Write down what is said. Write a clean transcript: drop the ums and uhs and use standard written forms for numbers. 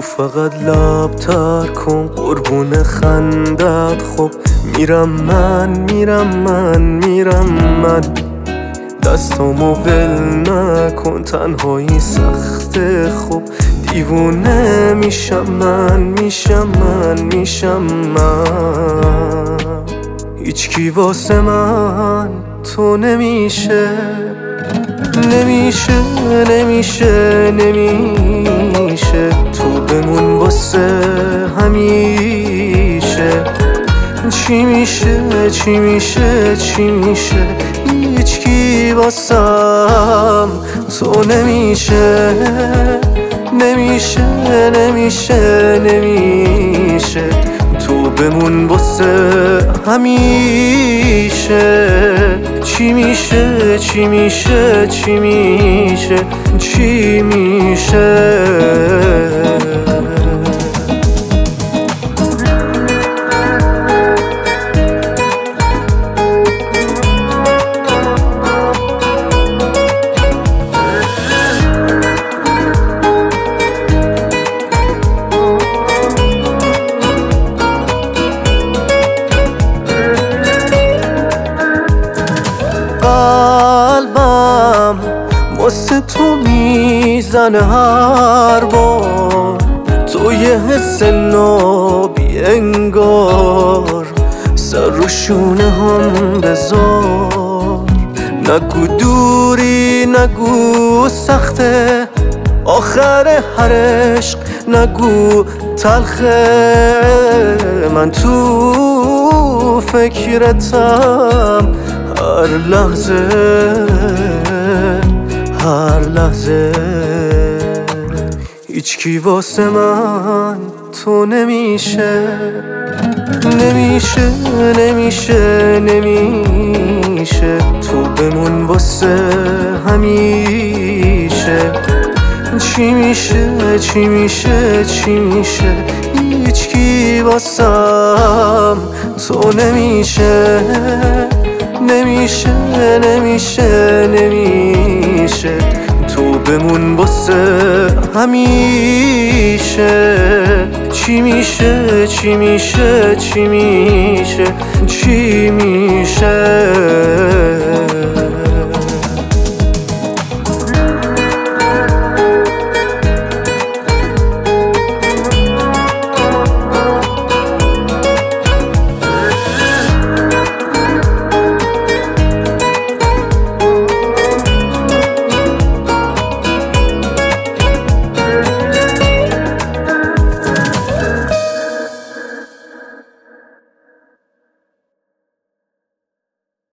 فقط لب تر کن قربون خندت. خب میرم من دستامو ول نکن، تنهایی سخته. خب دیوونه میشم من هیچکی واسه من تو نمیشه تو بمون واسه همیشه. چی میشه هیچکی واسم تو نمیشه تو بمون واسه همیشه. چی میشه قلبم واسه تو میزنه هر بار، تو یه حس نابی انگار. سر رو شونه هم بذار، نگو دوری نگو سخته، آخر هر عشق نگو تلخه. من تو فکرتم هر لحظه هیچکی واسه من تو نمیشه تو بمون واسه همیشه. چی میشه هیچکی واسم تو نمیشه تو بمون واسه همیشه. چی میشه